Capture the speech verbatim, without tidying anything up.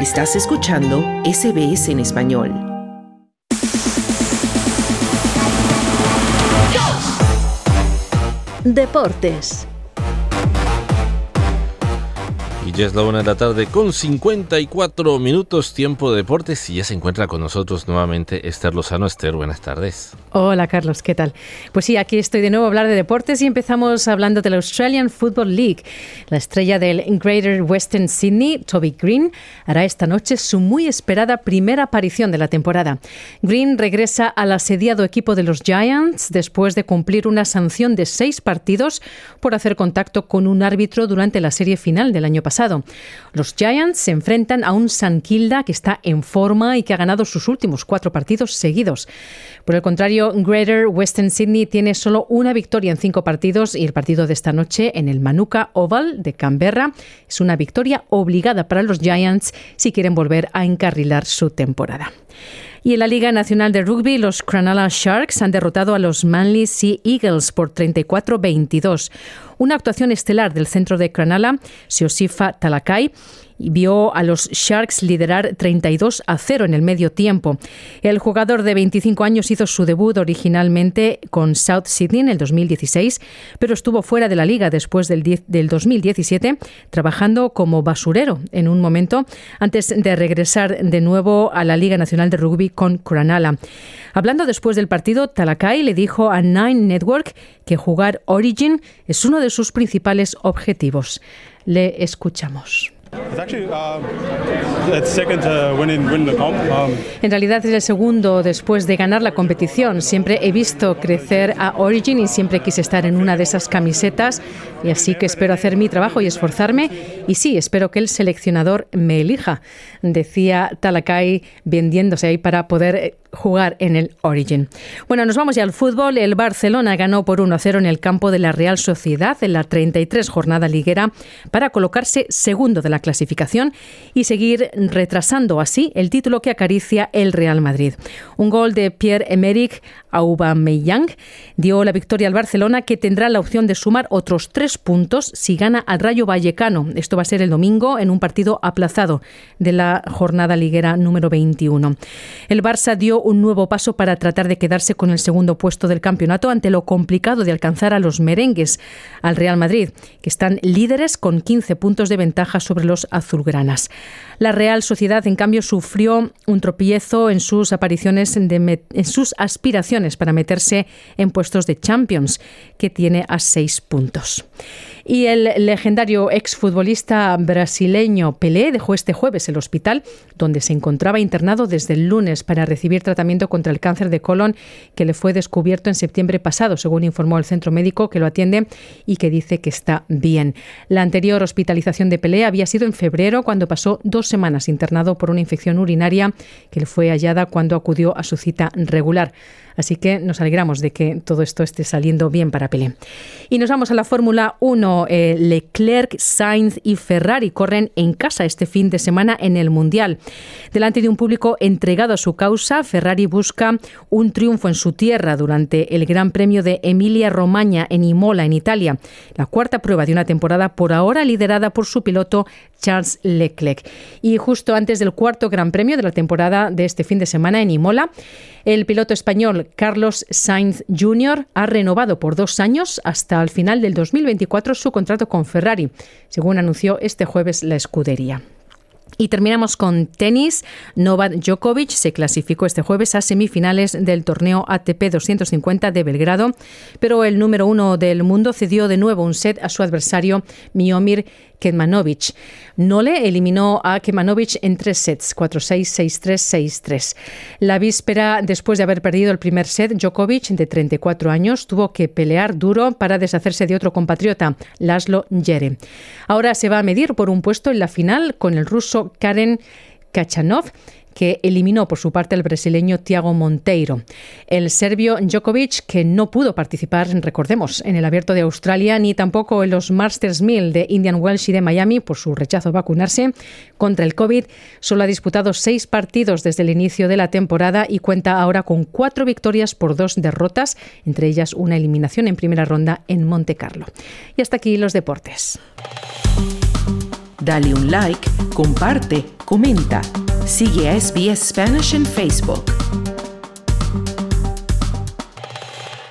Estás escuchando S B S en español. Deportes. Y ya es la una de la tarde con cincuenta y cuatro minutos, tiempo de deportes, y ya se encuentra con nosotros nuevamente Esther Lozano. Esther, buenas tardes. Hola Carlos, ¿qué tal? Pues sí, aquí estoy de nuevo a hablar de deportes y empezamos hablando de la Australian Football League. La estrella del Greater Western Sydney, Toby Green, hará esta noche su muy esperada primera aparición de la temporada. Green regresa al asediado equipo de los Giants después de cumplir una sanción de seis partidos por hacer contacto con un árbitro durante la serie final del año pasado. Pasado. Los Giants se enfrentan a un St Kilda que está en forma y que ha ganado sus últimos cuatro partidos seguidos. Por el contrario, Greater Western Sydney tiene solo una victoria en cinco partidos y el partido de esta noche en el Manuka Oval de Canberra es una victoria obligada para los Giants si quieren volver a encarrilar su temporada. Y en la Liga Nacional de Rugby, los Cronulla Sharks han derrotado a los Manly Sea Eagles por treinta y cuatro a veintidós. Una actuación estelar del centro de Cronulla, Siosifa Talakai, vio a los Sharks liderar treinta y dos a cero en el medio tiempo. El jugador de veinticinco años hizo su debut originalmente con South Sydney en el dos mil dieciséis, pero estuvo fuera de la liga después del, diez, del dos mil diecisiete, trabajando como basurero en un momento antes de regresar de nuevo a la Liga Nacional de Rugby con Cronulla. Hablando después del partido, Talakai le dijo a Nine Network que jugar Origin es uno de sus principales objetivos. Le escuchamos. En realidad es el segundo después de ganar la competición. Siempre he visto crecer a Origin y siempre quise estar en una de esas camisetas, y así que espero hacer mi trabajo y esforzarme, y sí, espero que el seleccionador me elija, decía Talakai, vendiéndose ahí para poder jugar en el Origin. Bueno, nos vamos ya al fútbol. El Barcelona ganó por uno a cero en el campo de la Real Sociedad en la treinta y tres jornada liguera para colocarse segundo de la clasificación y seguir retrasando así el título que acaricia el Real Madrid. Un gol de Pierre-Emerick Aubameyang dio la victoria al Barcelona, que tendrá la opción de sumar otros tres puntos si gana al Rayo Vallecano. Esto va a ser el domingo en un partido aplazado de la jornada liguera número veintiuno. El Barça dio un nuevo paso para tratar de quedarse con el segundo puesto del campeonato ante lo complicado de alcanzar a los merengues, al Real Madrid, que están líderes con quince puntos de ventaja sobre los azulgranas. La Real Sociedad, en cambio, sufrió un tropiezo en sus apariciones de met- en sus aspiraciones para meterse en puestos de Champions, que tiene a seis puntos. Y el legendario exfutbolista brasileño Pelé dejó este jueves el hospital donde se encontraba internado desde el lunes para recibir tratamiento contra el cáncer de colon que le fue descubierto en septiembre pasado, según informó el centro médico que lo atiende y que dice que está bien. La anterior hospitalización de Pelé había sido en febrero, cuando pasó dos semanas internado por una infección urinaria que le fue hallada cuando acudió a su cita regular. Así que nos alegramos de que todo esto esté saliendo bien para Pelé. Y nos vamos a la Fórmula uno. Eh, Leclerc, Sainz y Ferrari corren en casa este fin de semana en el Mundial. Delante de un público entregado a su causa, Ferrari busca un triunfo en su tierra durante el Gran Premio de Emilia-Romagna en Imola, en Italia. La cuarta prueba de una temporada por ahora liderada por su piloto Charles Leclerc. Y justo antes del cuarto Gran Premio de la temporada de este fin de semana en Imola, el piloto español Carlos Sainz junior ha renovado por dos años hasta el final del dos mil veinticuatro su contrato con Ferrari, según anunció este jueves la escudería. Y terminamos con tenis. Novak Djokovic se clasificó este jueves a semifinales del torneo A T P doscientos cincuenta de Belgrado, pero el número uno del mundo cedió de nuevo un set a su adversario Miomir Kecmanovic. Nole eliminó a Kecmanovic en tres sets, cuatro seis, seis tres, seis tres. La víspera, después de haber perdido el primer set, Djokovic, de treinta y cuatro años, tuvo que pelear duro para deshacerse de otro compatriota, Laslo Djere. Ahora se va a medir por un puesto en la final con el ruso Karen Khachanov, que eliminó por su parte al brasileño Thiago Monteiro. El serbio Djokovic, que no pudo participar, recordemos, en el Abierto de Australia, ni tampoco en los Masters mil de Indian Wells y de Miami por su rechazo a vacunarse contra el COVID, solo ha disputado seis partidos desde el inicio de la temporada y cuenta ahora con cuatro victorias por dos derrotas, entre ellas una eliminación en primera ronda en Monte Carlo. Y hasta aquí los deportes. Dale un like, comparte, comenta. Sigue a S B S Spanish en Facebook.